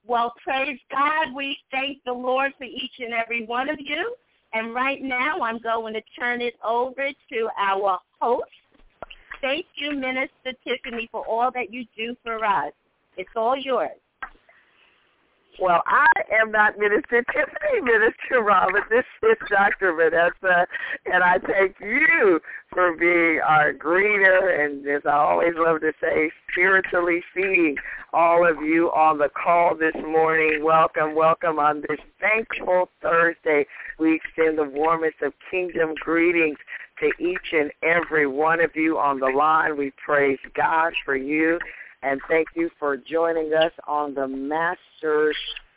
Well, praise God. We thank the Lord for each and every one of you. And right now I'm going to turn it over to our host. Thank you, Minister Tiffany, for all that you do for us. It's all yours. Well, I am not Minister Tiffany, Minister Robert. This is Dr. Vanessa, and I thank you for being our greeter, and as I always love to say, spiritually feeding all of you on the call this morning. Welcome, welcome on this thankful Thursday. We extend the warmest of kingdom greetings to each and every one of you on the line. We praise God for you. And thank you for joining us on the Master's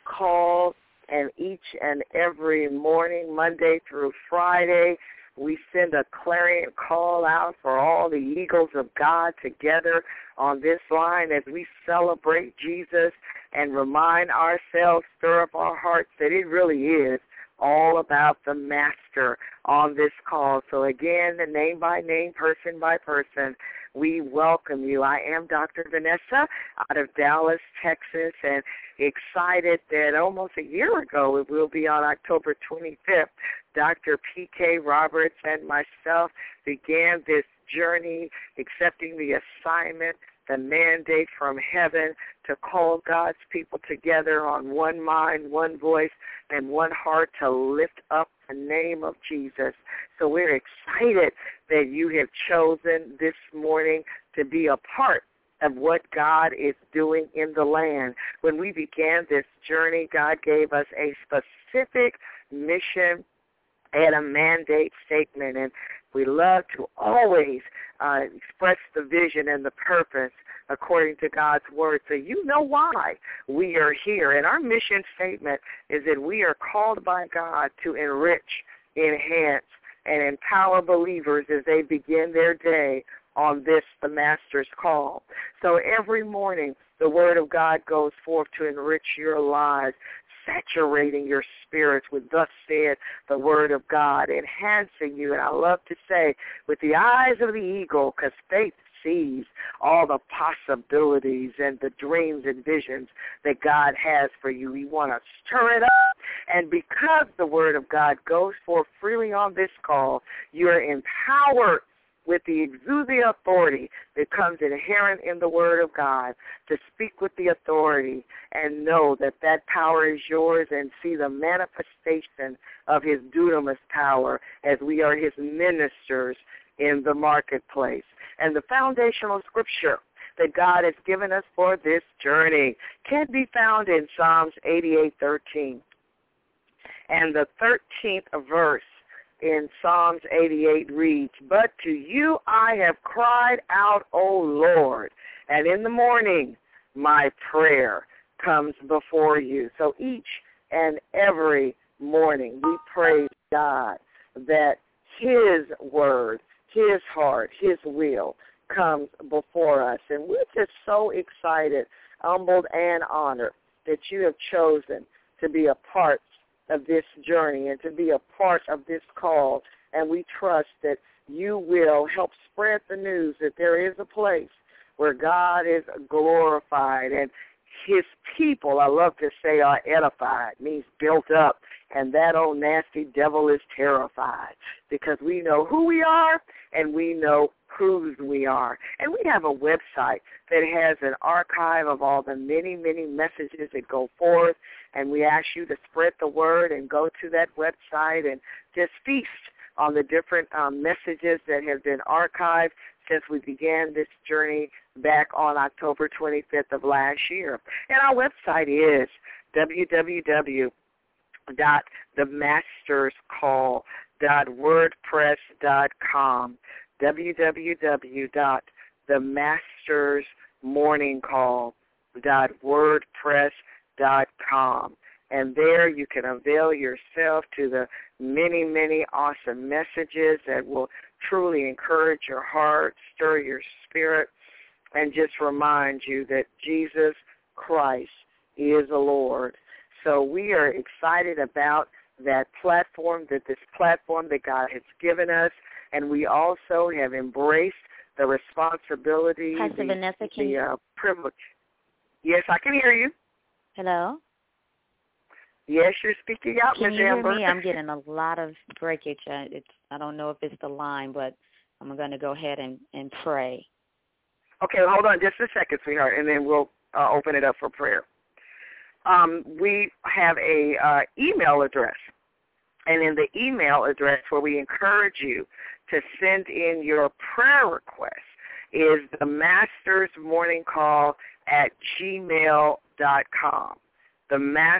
Call. And each and every morning, Monday through Friday, we send a clarion call out for all the eagles of God together on this line as we celebrate Jesus and remind ourselves, stir up our hearts that it really is all about the Master on this call. So again, name by name, person by person, we welcome you. I am Dr. Vanessa out of Dallas, Texas, and excited that almost a year ago, it will be on October 25th, Dr. P.K. Roberts and myself began this journey, accepting the assignment, the mandate from heaven to call God's people together on one mind, one voice, and one heart to lift up the name of Jesus. So we're excited that you have chosen this morning to be a part of what God is doing in the land. When we began this journey, God gave us a specific mission and a mandate statement, and we love to always express the vision and the purpose according to God's word. So you know why we are here. And our mission statement is that we are called by God to enrich, enhance, and empower believers as they begin their day on this, the Master's Call. So every morning, the word of God goes forth to enrich your lives, saturating your spirits with thus said the word of God, enhancing you. And I love to say, with the eyes of the eagle, because faith sees all the possibilities and the dreams and visions that God has for you. We want to stir it up. And because the word of God goes forth freely on this call, you are empowered with the exousia authority that comes inherent in the word of God to speak with the authority and know that that power is yours and see the manifestation of his dunamis power as we are his ministers in the marketplace. And the foundational scripture that God has given us for this journey can be found in Psalms 88:13. And the 13th verse in Psalms 88 reads, "But to you I have cried out, O Lord, and in the morning my prayer comes before you." So each and every morning we praise God that his word, his heart, his will comes before us. And we're just so excited, humbled, and honored that you have chosen to be a part of this journey and to be a part of this call. And we trust that you will help spread the news that there is a place where God is glorified and his people, I love to say, are edified, means built up, and that old nasty devil is terrified because we know who we are and we know whose we are. And we have a website that has an archive of all the many, many messages that go forth, and we ask you to spread the word and go to that website and just feast on the different messages that have been archived since we began this journey back on October 25th of last year. And our website is www.themasterscall.wordpress.com, www.themastersmorningcall.wordpress.com. And there you can avail yourself to the many, many awesome messages that will truly encourage your heart, stir your spirit, and just remind you that Jesus Christ is the Lord. So we are excited about that platform, this platform that God has given us, and we also have embraced the responsibility, Pastor Vanessa, the privilege. Yes, I can hear you. Hello? Yes, you're speaking out, Can Ms. you Amber. hear me? I'm getting a lot of breakage. I don't know if it's the line, but I'm going to go ahead and pray. Okay, hold on just a second, sweetheart, and then we'll open it up for prayer. We have a email address, and in the email address where we encourage you to send in your prayer requests is the mastersmorningcall@gmail.com. The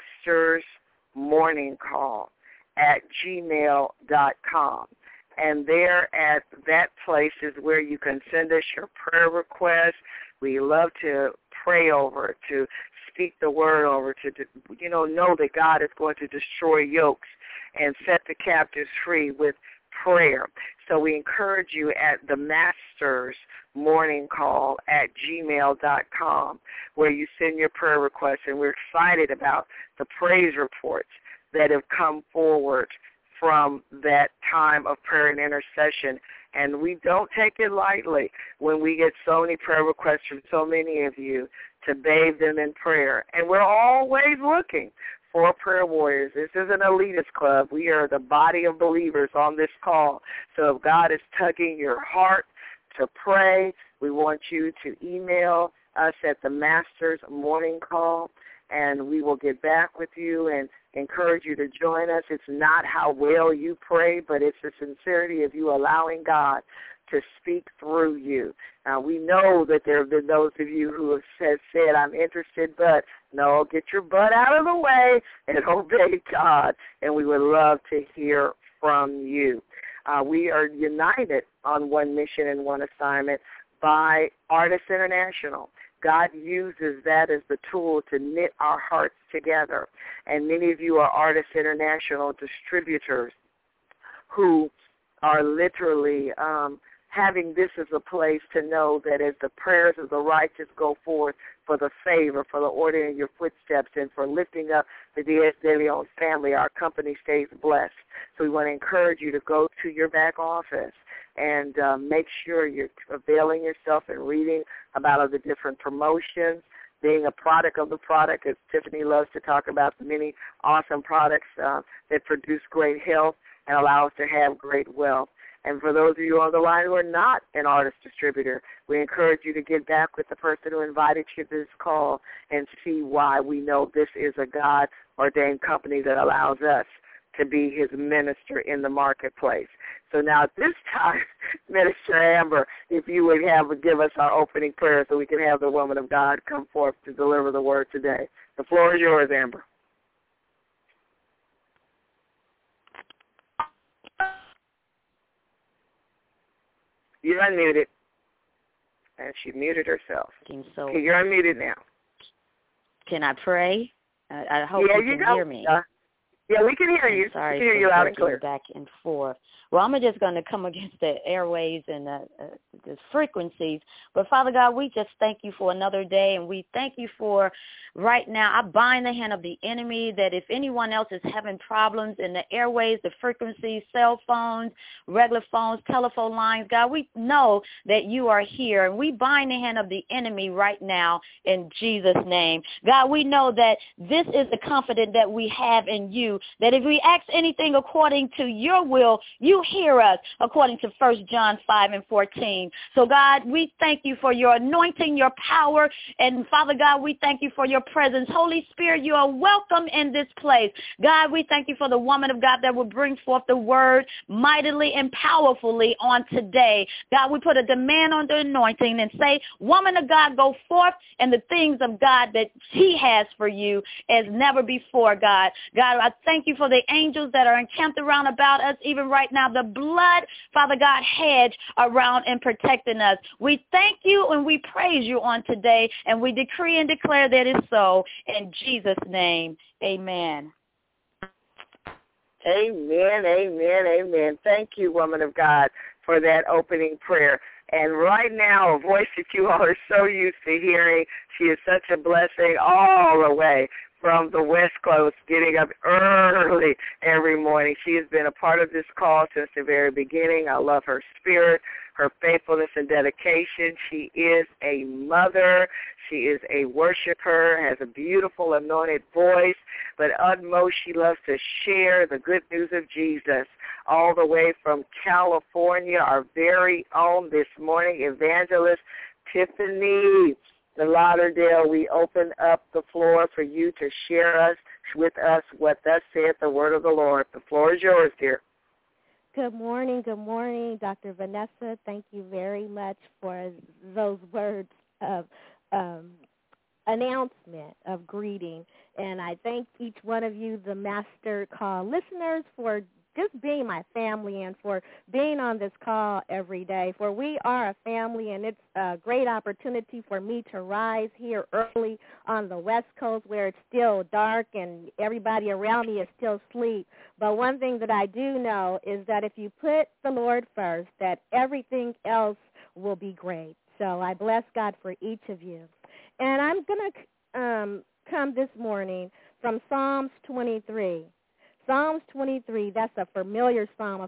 mastersmorningcall@gmail.com. And there at that place is where you can send us your prayer requests. We love to pray over, to speak the word over, to know that God is going to destroy yokes and set the captives free with prayer. So we encourage you at the mastersmorningcall@gmail.com where you send your prayer requests, and we're excited about the praise reports that have come forward from that time of prayer and intercession. And we don't take it lightly when we get so many prayer requests from so many of you to bathe them in prayer. And we're always looking for prayer warriors. This is an elitist club. We are the body of believers on this call. So if God is tugging your heart to pray, we want you to email us at the Masters Morning Call, and we will get back with you and encourage you to join us. It's not how well you pray, but it's the sincerity of you allowing God to speak through you. Now, we know that there have been those of you who have said, I'm interested, but no, get your butt out of the way and obey God, and we would love to hear from you. We are united on one mission and one assignment by Artists International. God uses that as the tool to knit our hearts together. And many of you are Artists International distributors who are literally having this as a place to know that as the prayers of the righteous go forth for the favor, for the ordering of your footsteps, and for lifting up the Diaz de Leon family, our company stays blessed. So we want to encourage you to go to your back office and make sure you're availing yourself and reading about all the different promotions, being a product of the product, as Tiffany loves to talk about the many awesome products that produce great health and allow us to have great wealth. And for those of you on the line who are not an artist distributor, we encourage you to get back with the person who invited you to this call and see why we know this is a God-ordained company that allows us to be his minister in the marketplace. So now at this time, Minister Amber, if you would give us our opening prayer so we can have the woman of God come forth to deliver the word today. The floor is yours, Amber. You're unmuted. And she muted herself. So, okay, you're unmuted now. Can I pray? I hope you can hear me. Yeah, we can hear you. Sorry we can hear you loud and clear. Back and forth. Well, I'm just going to come against the airways and the frequencies. But, Father God, we just thank you for another day, and we thank you for right now. I bind the hand of the enemy that if anyone else is having problems in the airways, the frequencies, cell phones, regular phones, telephone lines, God, we know that you are here, and we bind the hand of the enemy right now in Jesus' name. God, we know that this is the confidence that we have in you, that if we ask anything according to your will, you hear us, according to 1 John 5:14. So, God, we thank you for your anointing, your power, and, Father God, we thank you for your presence. Holy Spirit, you are welcome in this place. God, we thank you for the woman of God that will bring forth the word mightily and powerfully on today. God, we put a demand on the anointing and say, woman of God, go forth in the things of God that he has for you as never before, God. God, I thank you for the angels that are encamped around about us even right now. The blood, Father God, hedge around and protecting us. We thank you and we praise you on today, and we decree and declare that it's so. In Jesus' name, amen. Amen, amen, amen. Thank you, woman of God, for that opening prayer. And right now, a voice that you all are so used to hearing, she is such a blessing all the way from the West Coast, getting up early every morning. She has been a part of this call since the very beginning. I love her spirit, her faithfulness and dedication. She is a mother. She is a worshiper, has a beautiful anointed voice, but utmost she loves to share the good news of Jesus. All the way from California, our very own this morning, Evangelist Tiffany the Lauderdale, we open up the floor for you to share with us what thus saith the word of the Lord. The floor is yours, dear. Good morning, Dr. Vanessa. Thank you very much for those words of announcement, of greeting. And I thank each one of you, the Master Call listeners, for just being my family and for being on this call every day. For we are a family, and it's a great opportunity for me to rise here early on the West Coast where it's still dark and everybody around me is still asleep. But one thing that I do know is that if you put the Lord first, that everything else will be great. So I bless God for each of you. And I'm going to come this morning from Psalms 23. Psalms 23, that's a familiar psalm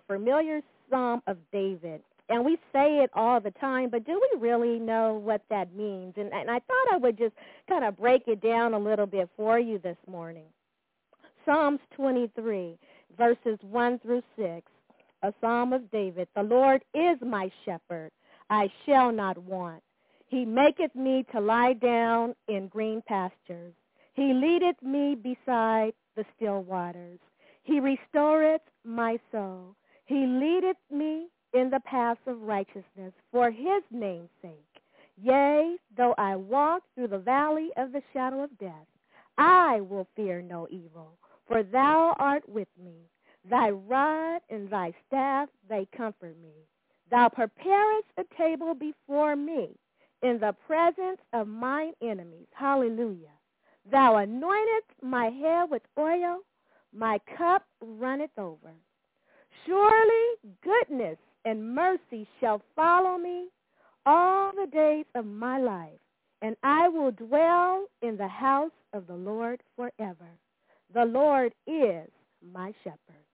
of David. And we say it all the time, but do we really know what that means? And I thought I would just kind of break it down a little bit for you this morning. Psalms 23, verses 1 through 6, a psalm of David. The Lord is my shepherd, I shall not want. He maketh me to lie down in green pastures. He leadeth me beside the still waters. He restoreth my soul. He leadeth me in the paths of righteousness for his name's sake. Yea, though I walk through the valley of the shadow of death, I will fear no evil, for thou art with me. Thy rod and thy staff, they comfort me. Thou preparest a table before me in the presence of mine enemies. Hallelujah. Thou anointest my head with oil. My cup runneth over. Surely goodness and mercy shall follow me all the days of my life, and I will dwell in the house of the Lord forever. The Lord is my shepherd.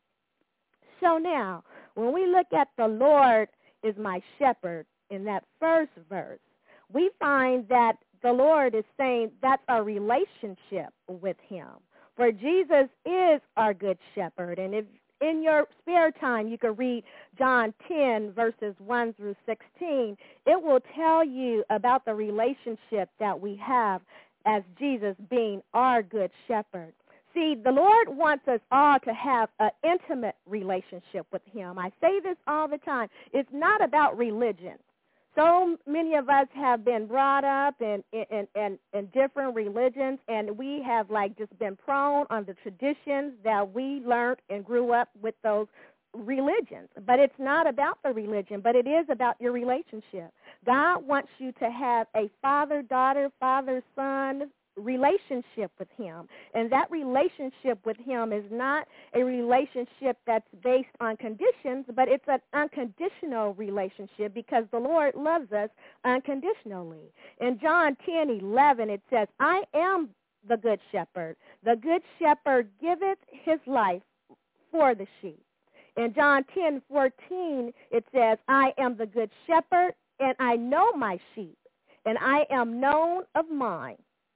So now, when we look at the Lord is my shepherd in that first verse, we find that the Lord is saying that's our relationship with him. For Jesus is our good shepherd. And if in your spare time you can read John 10, verses 1 through 16, it will tell you about the relationship that we have as Jesus being our good shepherd. See, the Lord wants us all to have an intimate relationship with him. I say this all the time. It's not about religion. So many of us have been brought up in different religions, and we have just been prone on the traditions that we learned and grew up with those religions. But it's not about the religion, but it is about your relationship. God wants you to have a father-daughter, father-son relationship with him. And that relationship with him is not a relationship that's based on conditions, but it's an unconditional relationship because the Lord loves us unconditionally. In John 10:11, it says, I am the good shepherd. The good shepherd giveth his life for the sheep. In John 10:14, it says, I am the good shepherd, and I know my sheep, and I am known of mine.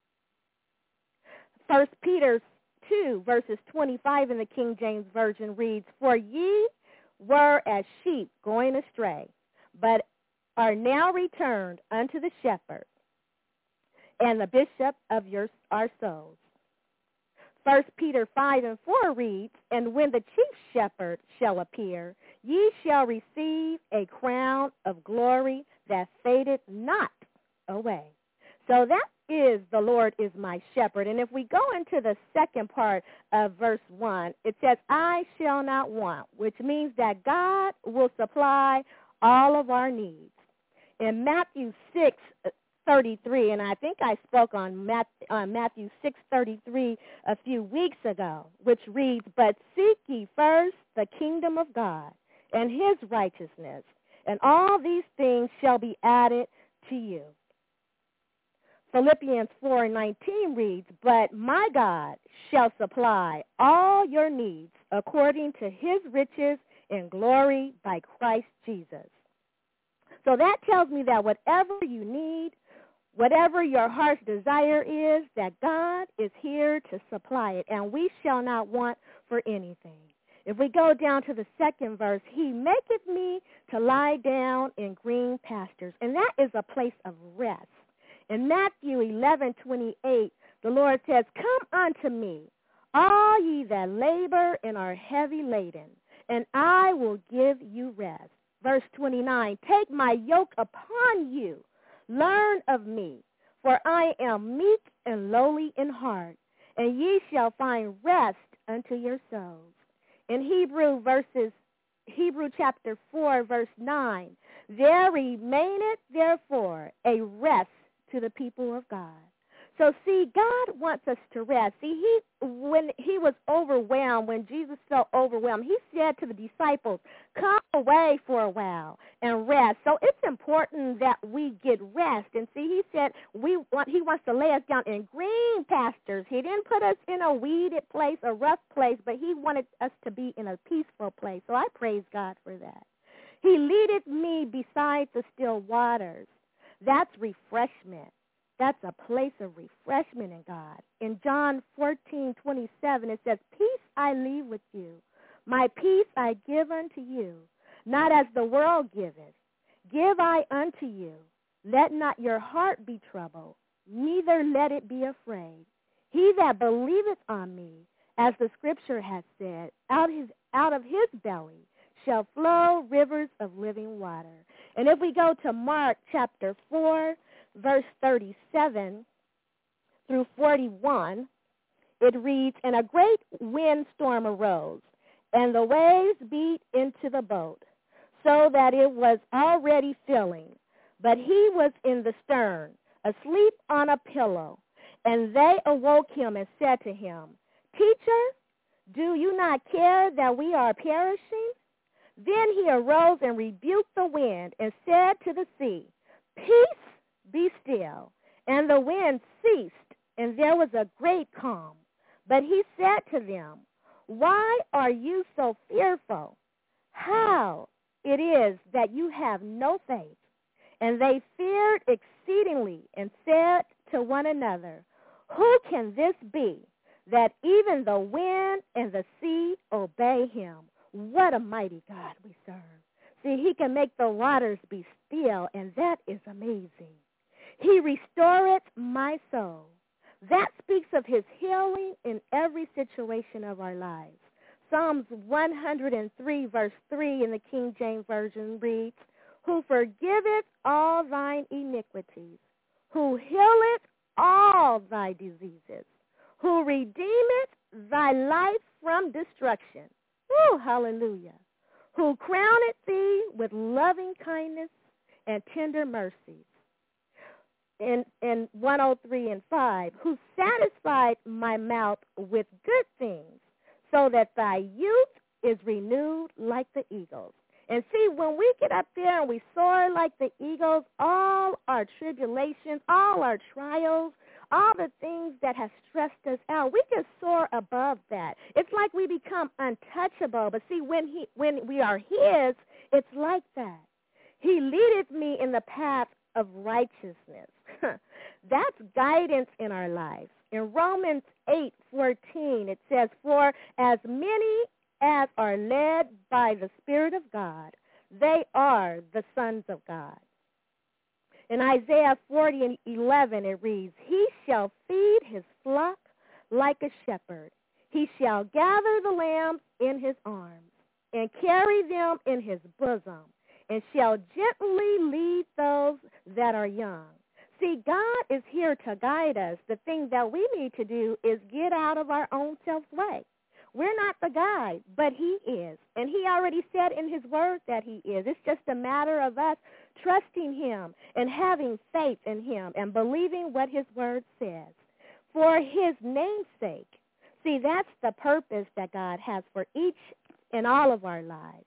1 Peter 2, verses 25 in the King James Version reads, For ye were as sheep going astray, but are now returned unto the shepherd and the bishop of our souls. 1 Peter 5:4 reads, And when the chief shepherd shall appear, ye shall receive a crown of glory that fadeth not away. So that is the Lord is my shepherd. And if we go into the second part of verse 1, it says, I shall not want, which means that God will supply all of our needs. In Matthew 6:33, and I think I spoke on Matthew 6:33 a few weeks ago, which reads, But seek ye first the kingdom of God and his righteousness, and all these things shall be added to you. Philippians 4:19 reads, But my God shall supply all your needs according to his riches in glory by Christ Jesus. So that tells me that whatever you need, whatever your heart's desire is, that God is here to supply it, and we shall not want for anything. If we go down to the second verse, he maketh me to lie down in green pastures, and that is a place of rest. In Matthew 11:28, the Lord says, come unto me, all ye that labor and are heavy laden, and I will give you rest. Verse 29, take my yoke upon you, learn of me, for I am meek and lowly in heart, and ye shall find rest unto your souls. In Hebrew chapter 4, verse 9, there remaineth therefore a rest to the people of God. So see, God wants us to rest. See, when he was overwhelmed, when Jesus felt overwhelmed, he said to the disciples, come away for a while and rest. So it's important that we get rest. And see, he said he wants to lay us down in green pastures. He didn't put us in a weeded place, a rough place, but he wanted us to be in a peaceful place. So I praise God for that. He leadeth me beside the still waters. That's refreshment. That's a place of refreshment in God. In John 14:27, it says, peace I leave with you. My peace I give unto you. Not as the world giveth, give I unto you. Let not your heart be troubled, neither let it be afraid. He that believeth on me, as the scripture hath said, out of his belly shall flow rivers of living water. And if we go to Mark chapter 4, verse 37 through 41, it reads, and a great windstorm arose, and the waves beat into the boat, so that it was already filling. But he was in the stern, asleep on a pillow. And they awoke him and said to him, Teacher, do you not care that we are perishing? Then he arose and rebuked the wind and said to the sea, Peace, be still. And the wind ceased, and there was a great calm. But he said to them, Why are you so fearful? How it is that you have no faith. And they feared exceedingly and said to one another, Who can this be, that even the wind and the sea obey him? What a mighty God we serve. See, he can make the waters be still, and that is amazing. He restoreth my soul. That speaks of his healing in every situation of our lives. Psalms 103, verse 3 in the King James Version reads, Who forgiveth all thine iniquities, who healeth all thy diseases, who redeemeth thy life from destruction. Oh, hallelujah. Who crowneth thee with loving kindness and tender mercies. In 103 and 5, who satisfied my mouth with good things, so that thy youth is renewed like the eagles. And see, when we get up there and we soar like the eagles, all our tribulations, all our trials, all the things that have stressed us out, we just soar above that. It's like we become untouchable. But see, when we are his, it's like that. He leadeth me in the path of righteousness. That's guidance in our lives. In Romans 8:14, it says, For as many as are led by the Spirit of God, they are the sons of God. In Isaiah 40:11, it reads, He shall feed his flock like a shepherd. He shall gather the lambs in his arms and carry them in his bosom, and shall gently lead those that are young. See, God is here to guide us. The thing that we need to do is get out of our own self-way. We're not the guide, but he is. And he already said in his word that he is. It's just a matter of us trusting him and having faith in him and believing what his word says. For his name's sake. See, that's the purpose that God has for each and all of our lives.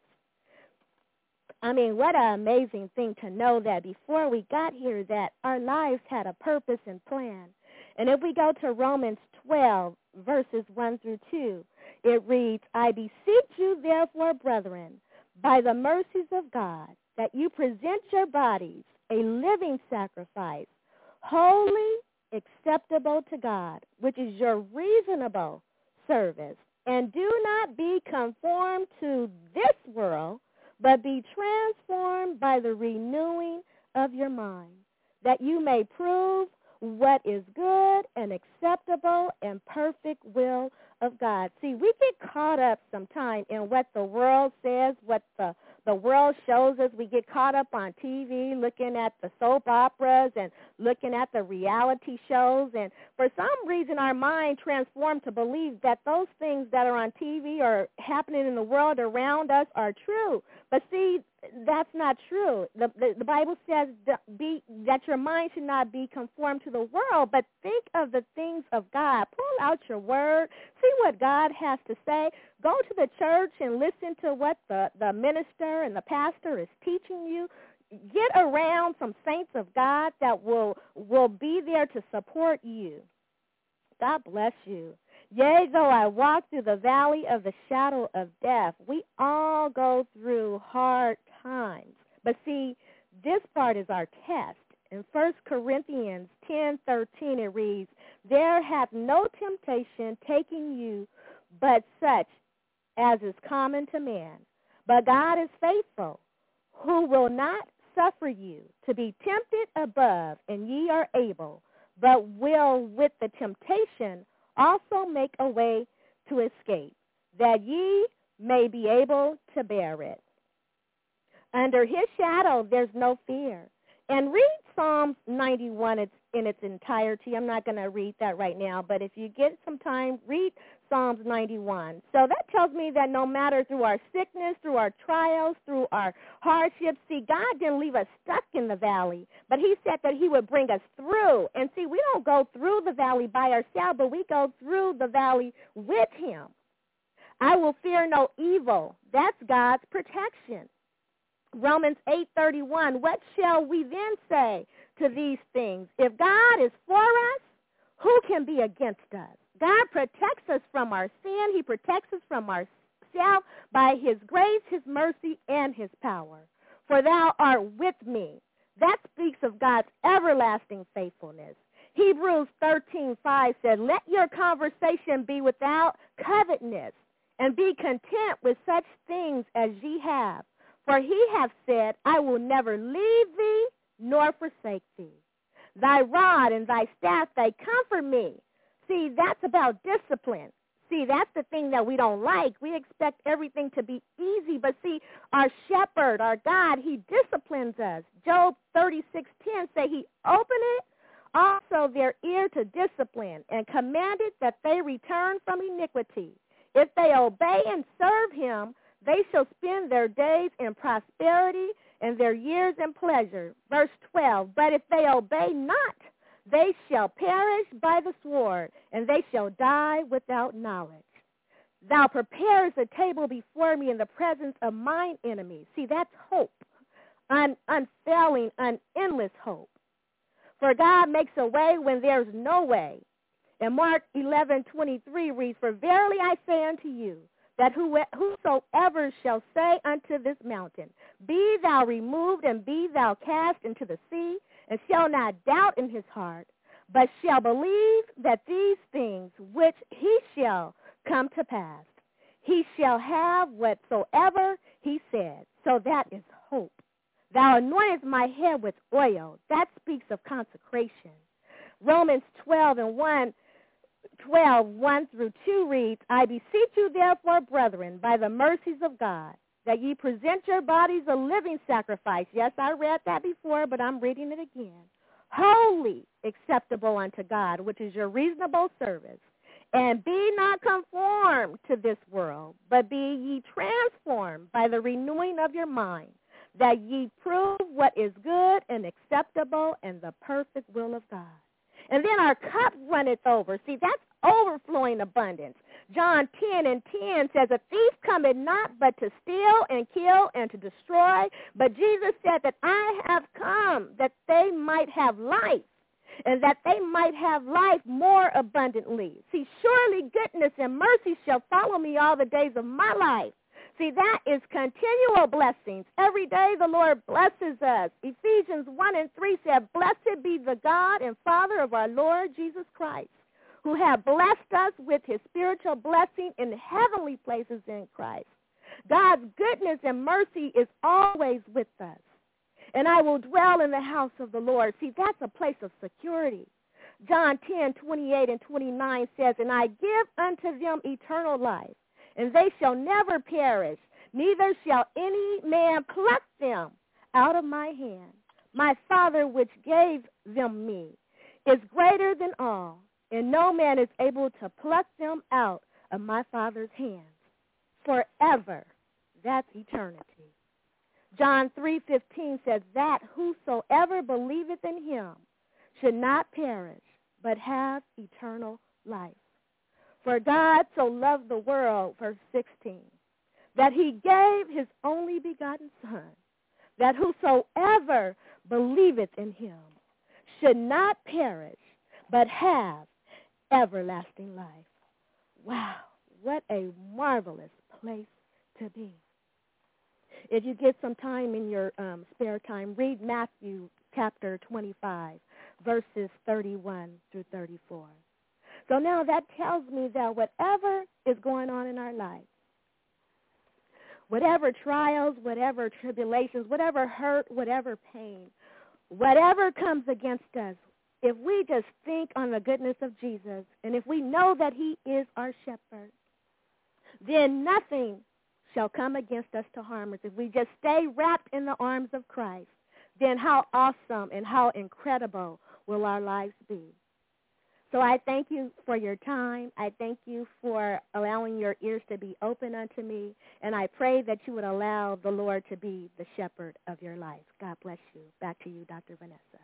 I mean, what an amazing thing to know that before we got here that our lives had a purpose and plan. And if we go to Romans 12, verses 1 through 2, it reads, I beseech you, therefore, brethren, by the mercies of God, that you present your bodies a living sacrifice, holy, acceptable to God, which is your reasonable service. And do not be conformed to this world, but be transformed by the renewing of your mind, that you may prove what is good and acceptable and perfect will of God. See, we get caught up sometimes in what the world says, what the world shows us. We get caught up on TV looking at the soap operas and looking at the reality shows. And for some reason, our mind transformed to believe that those things that are on TV or happening in the world around us are true. But see, that's not true. The Bible says that your mind should not be conformed to the world, but think of the things of God. Pull out your word. See what God has to say. Go to the church and listen to what the minister and the pastor is teaching you. Get around some saints of God that will be there to support you. God bless you. Yea, though I walk through the valley of the shadow of death, we all go through hard times. But see, this part is our test. In 1 Corinthians 10:13 it reads, there hath no temptation taking you but such as is common to man. But God is faithful, who will not suffer you to be tempted above, and ye are able, but will with the temptation also make a way to escape, that ye may be able to bear it. Under his shadow there's no fear. And read Psalms 91 in its entirety. I'm not going to read that right now, but if you get some time, read Psalms 91. So that tells me that no matter through our sickness, through our trials, through our hardships, see, God didn't leave us stuck in the valley, but he said that he would bring us through. And see, we don't go through the valley by ourselves, but we go through the valley with him. I will fear no evil. That's God's protection. Romans 8:31, what shall we then say to these things? If God is for us, who can be against us? God protects us from our sin. He protects us from ourselves by his grace, his mercy, and his power. For thou art with me. That speaks of God's everlasting faithfulness. Hebrews 13:5 said, let your conversation be without covetousness, and be content with such things as ye have. For he hath said, I will never leave thee nor forsake thee. Thy rod and thy staff, they comfort me. See, that's about discipline. See, that's the thing that we don't like. We expect everything to be easy. But see, our shepherd, our God, he disciplines us. Job 36:10 say he openeth also their ear to discipline, and commanded that they return from iniquity. If they obey and serve him, they shall spend their days in prosperity and their years in pleasure. Verse 12, but if they obey not, they shall perish by the sword, and they shall die without knowledge. Thou preparest a table before me in the presence of mine enemies. See, that's hope, unfailing, endless hope. For God makes a way when there's no way. And Mark 11:23 reads, for verily I say unto you, that whosoever shall say unto this mountain, be thou removed and be thou cast into the sea, and shall not doubt in his heart, but shall believe that these things which he shall come to pass, he shall have whatsoever he said. So that is hope. Thou anointest my head with oil. That speaks of consecration. Romans 12:1 through 2 reads, I beseech you therefore, brethren, by the mercies of God, that ye present your bodies a living sacrifice. Yes, I read that before, but I'm reading it again. Holy, acceptable unto God, which is your reasonable service. And be not conformed to this world, but be ye transformed by the renewing of your mind, that ye prove what is good and acceptable and the perfect will of God. And then our cup runneth over. See, that's overflowing abundance. John 10:10 says, a thief cometh not but to steal and kill and to destroy. But Jesus said that I have come that they might have life, and that they might have life more abundantly. See, surely goodness and mercy shall follow me all the days of my life. See, that is continual blessings. Every day the Lord blesses us. Ephesians 1:3 said, "Blessed be the God and Father of our Lord Jesus Christ, who have blessed us with his spiritual blessing in heavenly places in Christ. God's goodness and mercy is always with us. And I will dwell in the house of the Lord." See, that's a place of security. John 10:28 and 29 says, "And I give unto them eternal life, and they shall never perish, neither shall any man pluck them out of my hand. My Father which gave them me is greater than all, and no man is able to pluck them out of my Father's hands. Forever." That's eternity. John 3:15 says, "That whosoever believeth in him should not perish, but have eternal life. For God so loved the world," verse 16, "that he gave his only begotten Son, that whosoever believeth in him should not perish, but have everlasting life." Wow, what a marvelous place to be. If you get some time in your spare time, read Matthew chapter 25, verses 31 through 34. So now that tells me that whatever is going on in our life, whatever trials, whatever tribulations, whatever hurt, whatever pain, whatever comes against us, if we just think on the goodness of Jesus, and if we know that he is our shepherd, then nothing shall come against us to harm us. If we just stay wrapped in the arms of Christ, then how awesome and how incredible will our lives be. So I thank you for your time. I thank you for allowing your ears to be open unto me, and I pray that you would allow the Lord to be the shepherd of your life. God bless you. Back to you, Dr. Vanessa.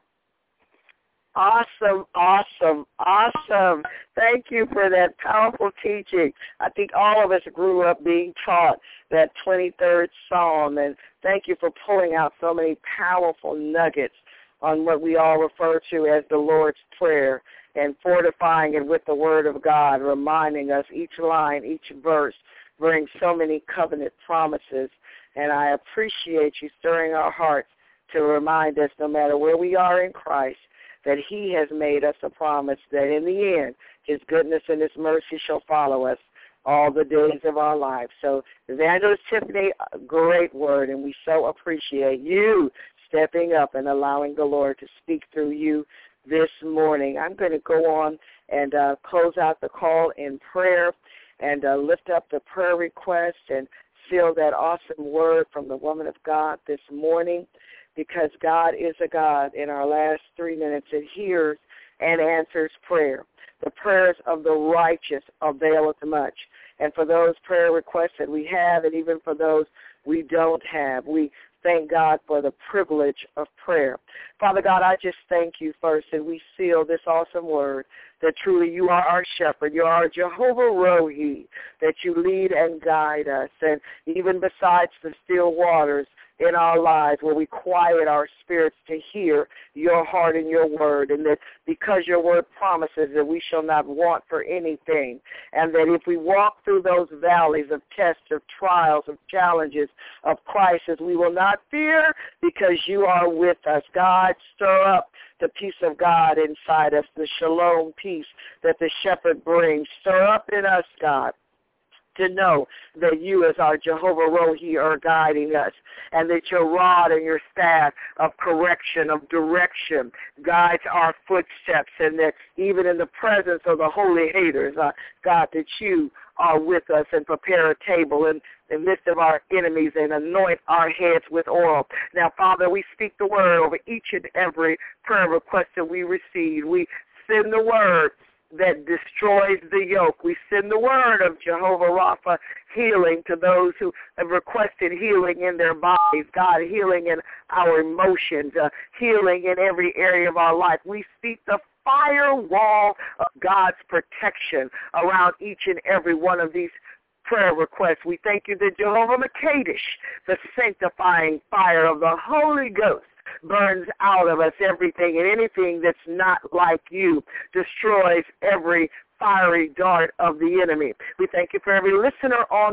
Awesome, awesome, awesome. Thank you for that powerful teaching. I think all of us grew up being taught that 23rd Psalm, and thank you for pulling out so many powerful nuggets on what we all refer to as the Lord's Prayer and fortifying it with the Word of God, reminding us each line, each verse brings so many covenant promises. And I appreciate you stirring our hearts to remind us, no matter where we are in Christ, that he has made us a promise that in the end, his goodness and his mercy shall follow us all the days of our lives. So, Evangelist Tiffany, a great word, and we so appreciate you stepping up and allowing the Lord to speak through you this morning. I'm going to go on and close out the call in prayer and lift up the prayer request and seal that awesome word from the woman of God this morning, because God is a God in our last 3 minutes that hears and answers prayer. The prayers of the righteous availeth much. And for those prayer requests that we have, and even for those we don't have, we thank God for the privilege of prayer. Father God, I just thank you first, and we seal this awesome word that truly you are our shepherd. You are Jehovah Rohi, that you lead and guide us. And even besides the still waters in our lives, where we quiet our spirits to hear your heart and your word, and that because your word promises that we shall not want for anything, and that if we walk through those valleys of tests, of trials, of challenges, of crisis, we will not fear because you are with us. God, stir up the peace of God inside us, the shalom peace that the shepherd brings. Stir up in us, God, to know that you as our Jehovah Rohi are guiding us, and that your rod and your staff of correction, of direction, guides our footsteps, and that even in the presence of the holy haters, God, that you are with us and prepare a table in the midst of our enemies and anoint our heads with oil. Now, Father, we speak the word over each and every prayer request that we receive. We send the word that destroys the yoke. We send the word of Jehovah Rapha, healing to those who have requested healing in their bodies, God, healing in our emotions, healing in every area of our life. We speak the firewall of God's protection around each and every one of these prayer requests. We thank you that Jehovah Makadesh, the sanctifying fire of the Holy Ghost, burns out of us everything and anything that's not like you, destroys every fiery dart of the enemy. We thank you for every listener on this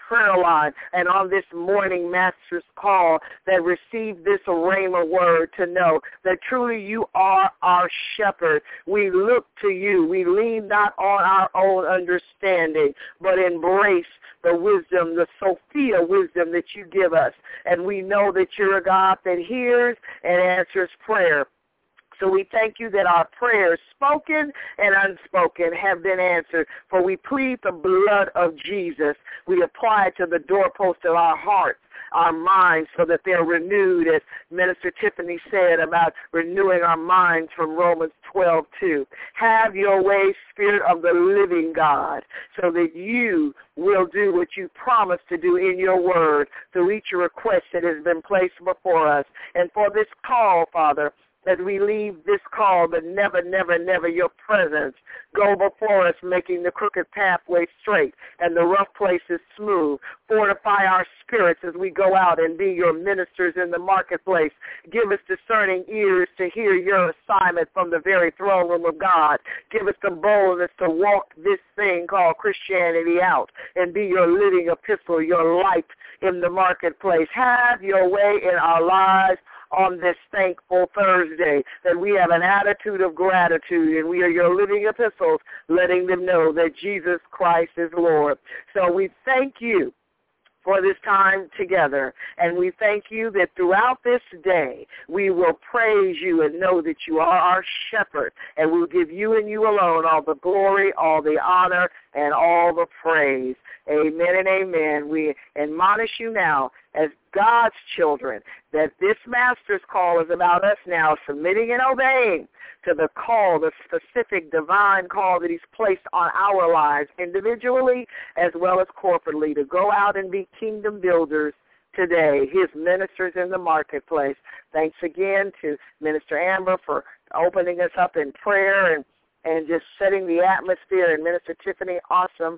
prayer line and on this morning master's call that received this rhema word to know that truly you are our shepherd. We look to you. We lean not on our own understanding, but embrace the wisdom, the Sophia wisdom that you give us. And we know that you're a God that hears and answers prayer. So we thank you that our prayers, spoken and unspoken, have been answered. For we plead the blood of Jesus. We apply it to the doorpost of our hearts, our minds, so that they're renewed, as Minister Tiffany said about renewing our minds from Romans 12:2. Have your way, Spirit of the living God, so that you will do what you promised to do in your word through each request that has been placed before us. And for this call, Father, that we leave this call, but never, never, never your presence go before us, making the crooked pathway straight and the rough places smooth. Fortify our spirits as we go out and be your ministers in the marketplace. Give us discerning ears to hear your assignment from the very throne room of God. Give us the boldness to walk this thing called Christianity out and be your living epistle, your light in the marketplace. Have your way in our lives on this thankful Thursday, that we have an attitude of gratitude and we are your living epistles, letting them know that Jesus Christ is Lord. So we thank you for this time together, and we thank you that throughout this day we will praise you and know that you are our shepherd, and we'll give you and you alone all the glory, all the honor, and all the praise. Amen and amen. We admonish you now as God's children that this master's call is about us now submitting and obeying to the call, the specific divine call that he's placed on our lives individually as well as corporately, to go out and be kingdom builders today, his ministers in the marketplace. Thanks again to Minister Amber for opening us up in prayer and just setting the atmosphere, and Minister Tiffany, awesome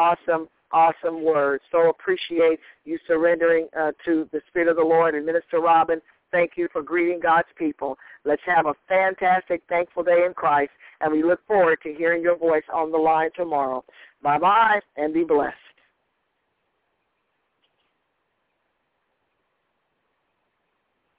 words. So appreciate you surrendering to the Spirit of the Lord. And Minister Robin, thank you for greeting God's people. Let's have a fantastic, thankful day in Christ, and we look forward to hearing your voice on the line tomorrow. Bye-bye, and be blessed.